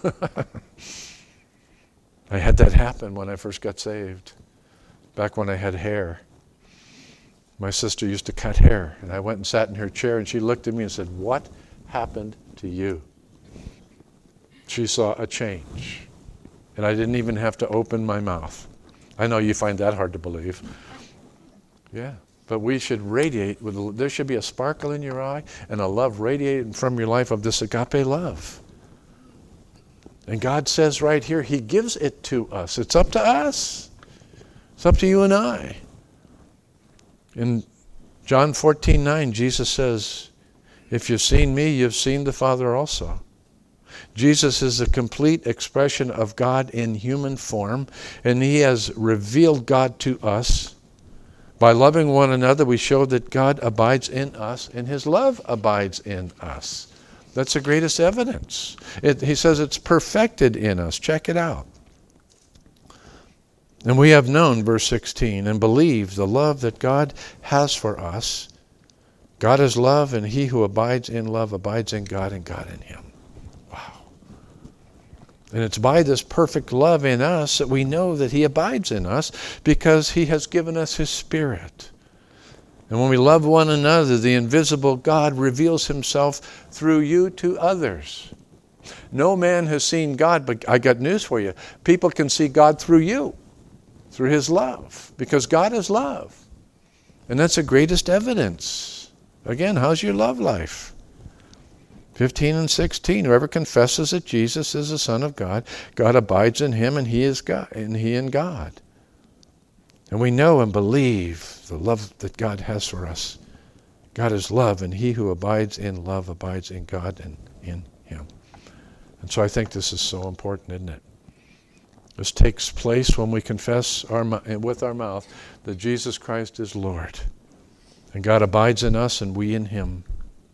I had that happen when I first got saved. Back when I had hair. My sister used to cut hair, and I went and sat in her chair, and she looked at me and said, what happened to you? She saw a change. And I didn't even have to open my mouth. I know you find that hard to believe. Yeah. But we should radiate there should be a sparkle in your eye and a love radiating from your life of this agape love. And God says right here, He gives it to us. It's up to us. It's up to you and I. In John 14:9, Jesus says, if you've seen me, you've seen the Father also. Jesus is a complete expression of God in human form, and He has revealed God to us. By loving one another, we show that God abides in us, and His love abides in us. That's the greatest evidence. He says it's perfected in us. Check it out. And we have known, verse 16, and believed the love that God has for us. God is love, and he who abides in love abides in God, and God in him. Wow. And it's by this perfect love in us that we know that he abides in us, because he has given us his Spirit. And when we love one another, the invisible God reveals himself through you to others. No man has seen God, but I got news for you. People can see God through you, through his love, because God is love. And that's the greatest evidence. Again, how's your love life? 15 and 16, whoever confesses that Jesus is the Son of God, God abides in him, and he is God, and he in God. And we know and believe the love that God has for us. God is love, and he who abides in love abides in God and in him. And so I think this is so important, isn't it? This takes place when we confess with our mouth that Jesus Christ is Lord. And God abides in us and we in him.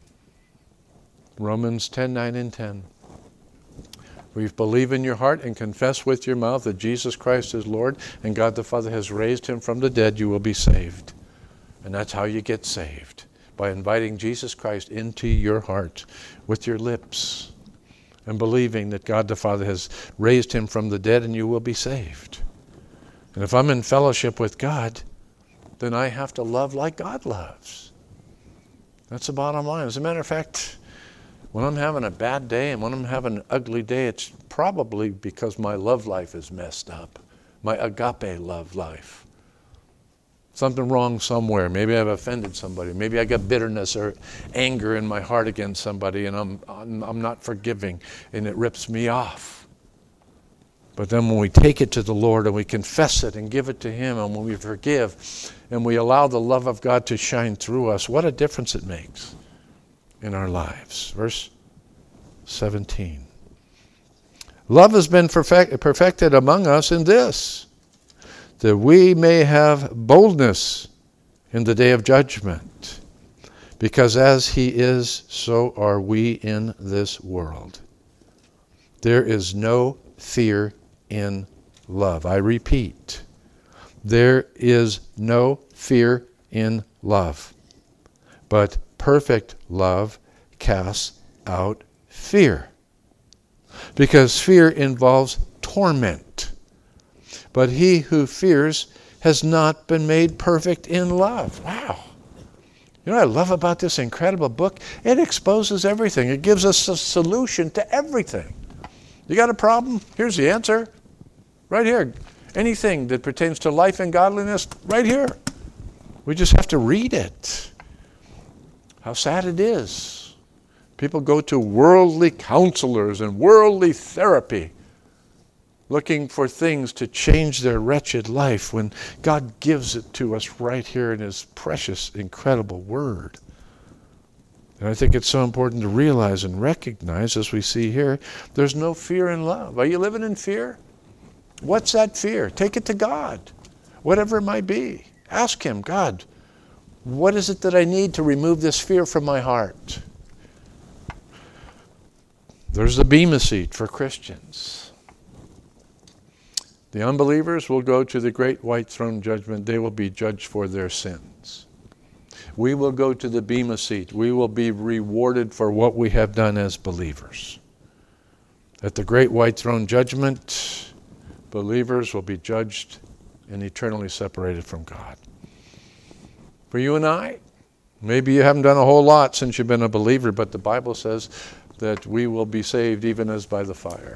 Romans 10:9 and 10. For you believe in your heart and confess with your mouth that Jesus Christ is Lord and God the Father has raised him from the dead, you will be saved. And that's how you get saved, by inviting Jesus Christ into your heart with your lips and believing that God the Father has raised him from the dead, and you will be saved. And if I'm in fellowship with God, then I have to love like God loves. That's the bottom line. As a matter of fact, when I'm having a bad day and when I'm having an ugly day, it's probably because my love life is messed up. My agape love life. Something wrong somewhere. Maybe I've offended somebody. Maybe I got bitterness or anger in my heart against somebody, and I'm not forgiving, and it rips me off. But then when we take it to the Lord and we confess it and give it to him, and when we forgive and we allow the love of God to shine through us, what a difference it makes in our lives. Verse 17. Love has been perfected among us in this, that we may have boldness in the day of judgment. Because as he is, so are we in this world. There is no fear in love. I repeat, there is no fear in love. But perfect love casts out fear. Because fear involves torment. But he who fears has not been made perfect in love. Wow. You know what I love about this incredible book? It exposes everything. It gives us a solution to everything. You got a problem? Here's the answer. Right here. Anything that pertains to life and godliness, right here. We just have to read it. How sad it is. People go to worldly counselors and worldly therapy, looking for things to change their wretched life, when God gives it to us right here in his precious, incredible word. And I think it's so important to realize and recognize, as we see here, there's no fear in love. Are you living in fear? What's that fear? Take it to God, whatever it might be. Ask him, God, what is it that I need to remove this fear from my heart? There's the Bema seat for Christians. The unbelievers will go to the great white throne judgment. They will be judged for their sins. We will go to the Bema seat. We will be rewarded for what we have done as believers. At the great white throne judgment, believers will be judged and eternally separated from God. For you and I, Maybe you haven't done a whole lot since you've been a believer, but the Bible says that we will be saved even as by the fire.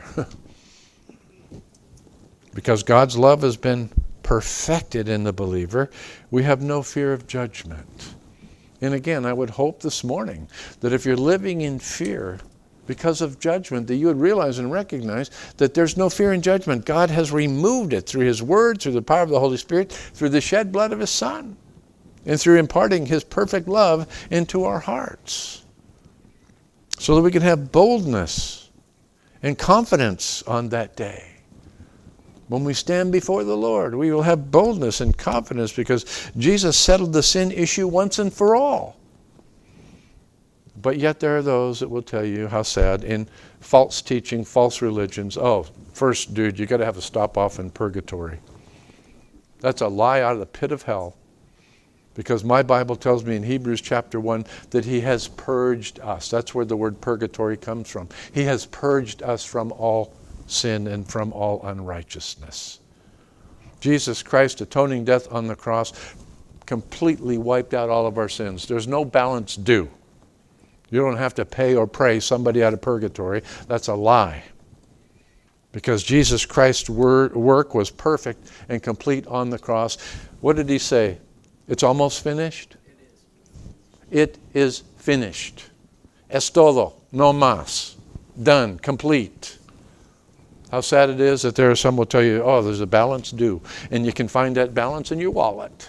Because God's love has been perfected in the believer, we have no fear of judgment. And again, I would hope this morning that if you're living in fear because of judgment, that you would realize and recognize that there's no fear in judgment. God has removed it through His Word, through the power of the Holy Spirit, through the shed blood of His Son, and through imparting His perfect love into our hearts, so that we can have boldness and confidence on that day. When we stand before the Lord, we will have boldness and confidence because Jesus settled the sin issue once and for all. But yet there are those that will tell you how sad in false teaching, false religions. Oh, first, dude, you got to have a stop off in purgatory. That's a lie out of the pit of hell. Because my Bible tells me in Hebrews chapter 1 that He has purged us. That's where the word purgatory comes from. He has purged us from all sin and from all unrighteousness. Jesus Christ's atoning death on the cross completely wiped out all of our sins. There's no balance due. You don't have to pay or pray somebody out of purgatory. That's a lie. Because Jesus Christ's work was perfect and complete on the cross. What did He say? It's almost finished? It is finished. Es todo, no más. Done, complete. How sad it is that there are some who will tell you, oh, there's a balance due. And you can find that balance in your wallet.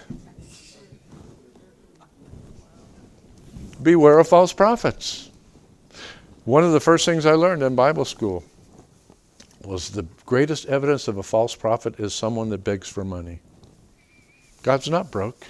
Beware of false prophets. One of the first things I learned in Bible school was the greatest evidence of a false prophet is someone that begs for money. God's not broke.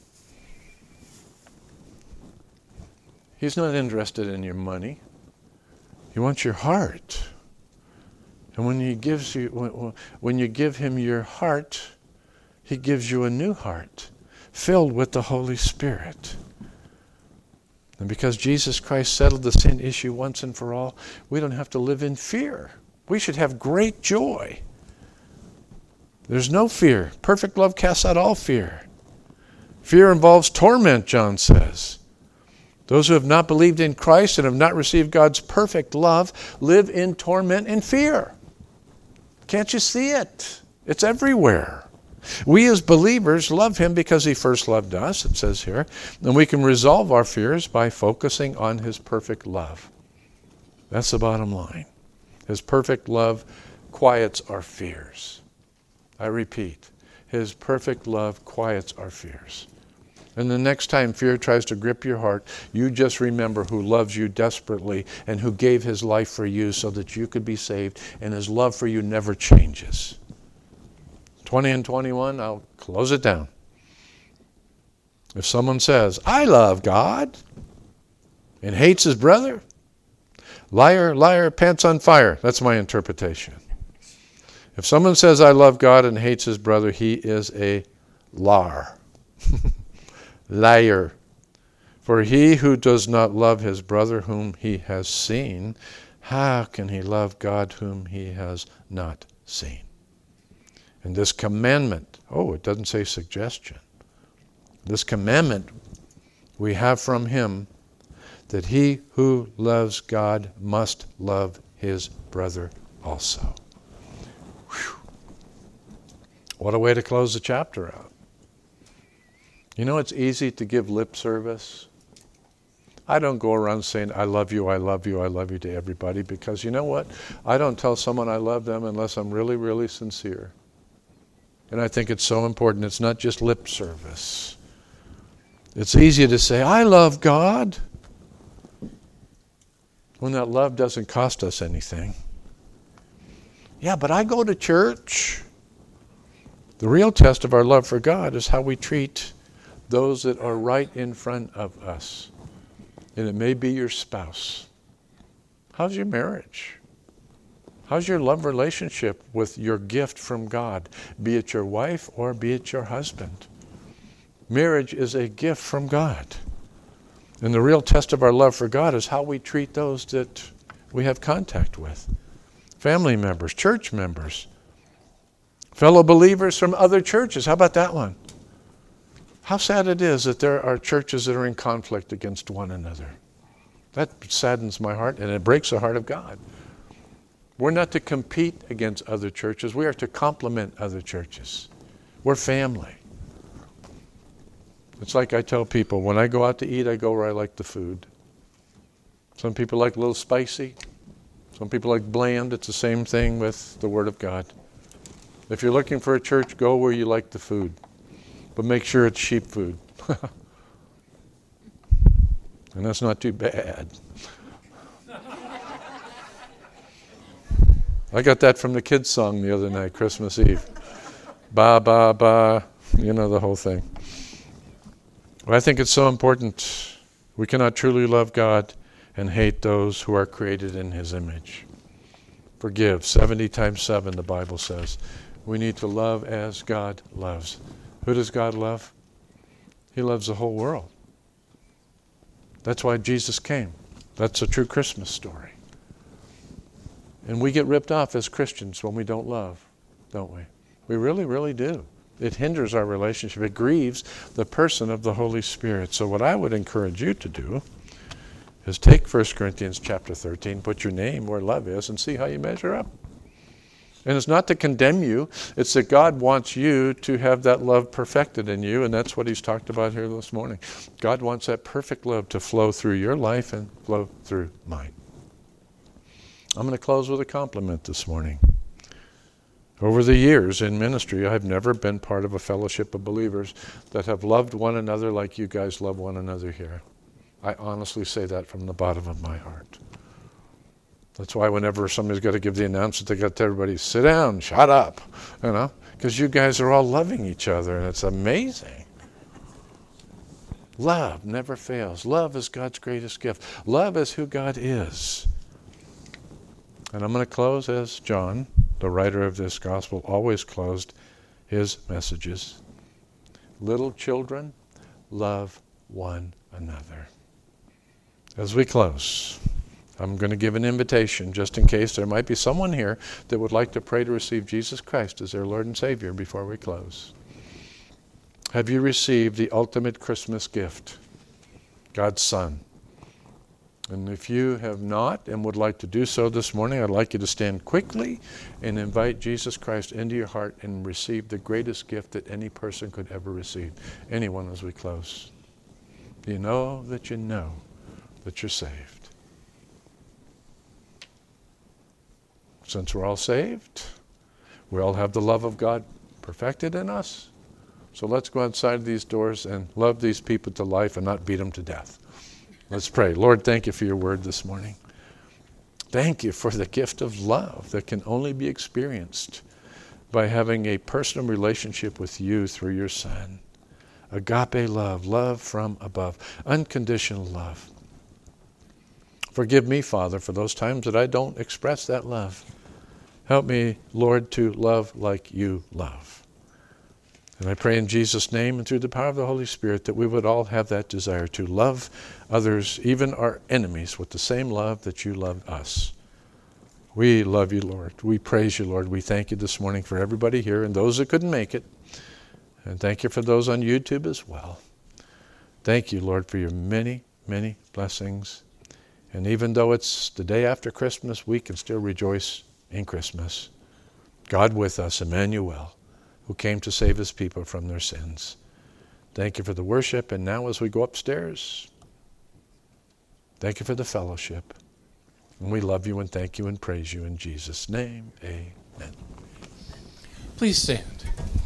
He's not interested in your money. He wants your heart. And when He gives you, when you give Him your heart, He gives you a new heart, filled with the Holy Spirit. And because Jesus Christ settled the sin issue once and for all, we don't have to live in fear. We should have great joy. There's no fear. Perfect love casts out all fear. Fear involves torment, John says. Those who have not believed in Christ and have not received God's perfect love live in torment and fear. Can't you see it? It's everywhere. We as believers love Him because He first loved us, it says here, and we can resolve our fears by focusing on His perfect love. That's the bottom line. His perfect love quiets our fears. I repeat, His perfect love quiets our fears. And the next time fear tries to grip your heart, you just remember who loves you desperately and who gave His life for you so that you could be saved, and His love for you never changes. 20 and 21, I'll close it down. If someone says, I love God, and hates his brother, liar, liar, pants on fire. That's my interpretation. If someone says, I love God, and hates his brother, he is a liar. Liar. For he who does not love his brother whom he has seen, how can he love God whom he has not seen? And this commandment, it doesn't say suggestion. This commandment we have from Him, that he who loves God must love his brother also. Whew. What a way to close the chapter out. You know, it's easy to give lip service. I don't go around saying, I love you, I love you, I love you to everybody, because you know what? I don't tell someone I love them unless I'm really, really sincere. And I think it's so important. It's not just lip service. It's easy to say, I love God, when that love doesn't cost us anything. Yeah, but I go to church. The real test of our love for God is how we treat those that are right in front of us. And it may be your spouse. How's your marriage? How's your love relationship with your gift from God? Be it your wife or be it your husband. Marriage is a gift from God. And the real test of our love for God is how we treat those that we have contact with. Family members, church members, fellow believers from other churches. How about that one? How sad it is that there are churches that are in conflict against one another. That saddens my heart, and it breaks the heart of God. We're not to compete against other churches. We are to complement other churches. We're family. It's like I tell people, when I go out to eat, I go where I like the food. Some people like a little spicy. Some people like bland. It's the same thing with the Word of God. If you're looking for a church, go where you like the food. But make sure it's sheep food. And that's not too bad. I got that from the kids' song the other night, Christmas Eve. Ba, ba, ba. You know the whole thing. Well, I think it's so important. We cannot truly love God and hate those who are created in His image. Forgive. 70 times 7, the Bible says. We need to love as God loves. Who does God love? He loves the whole world. That's why Jesus came. That's a true Christmas story. And we get ripped off as Christians when we don't love, don't we? We really, really do. It hinders our relationship. It grieves the person of the Holy Spirit. So what I would encourage you to do is take 1 Corinthians chapter 13, put your name where love is, and see how you measure up. And it's not to condemn you. It's that God wants you to have that love perfected in you, and that's what He's talked about here this morning. God wants that perfect love to flow through your life and flow through mine. I'm going to close with a compliment this morning. Over the years in ministry, I've never been part of a fellowship of believers that have loved one another like you guys love one another here. I honestly say that from the bottom of my heart. That's why whenever somebody's got to give the announcement, they got to everybody, sit down, shut up, because you guys are all loving each other, and it's amazing. Love never fails. Love is God's greatest gift. Love is who God is. And I'm going to close as John, the writer of this gospel, always closed his messages. Little children, love one another. As we close, I'm going to give an invitation just in case there might be someone here that would like to pray to receive Jesus Christ as their Lord and Savior before we close. Have you received the ultimate Christmas gift, God's Son? And if you have not and would like to do so this morning, I'd like you to stand quickly and invite Jesus Christ into your heart and receive the greatest gift that any person could ever receive. Anyone as we close. You know that you're saved. Since we're all saved, we all have the love of God perfected in us. So let's go outside these doors and love these people to life and not beat them to death. Let's pray. Lord, thank you for your word this morning. Thank you for the gift of love that can only be experienced by having a personal relationship with you through your Son. Agape love, love from above, unconditional love. Forgive me, Father, for those times that I don't express that love. Help me, Lord, to love like you love. And I pray in Jesus' name and through the power of the Holy Spirit that we would all have that desire to love others, even our enemies, with the same love that you love us. We love you, Lord. We praise you, Lord. We thank you this morning for everybody here and those that couldn't make it. And thank you for those on YouTube as well. Thank you, Lord, for your many, many blessings. And even though it's the day after Christmas, we can still rejoice in Christmas. God with us, Emmanuel, who came to save his people from their sins. Thank you for the worship. And now as we go upstairs, thank you for the fellowship. And we love you and thank you and praise you in Jesus' name. Amen. Please stand.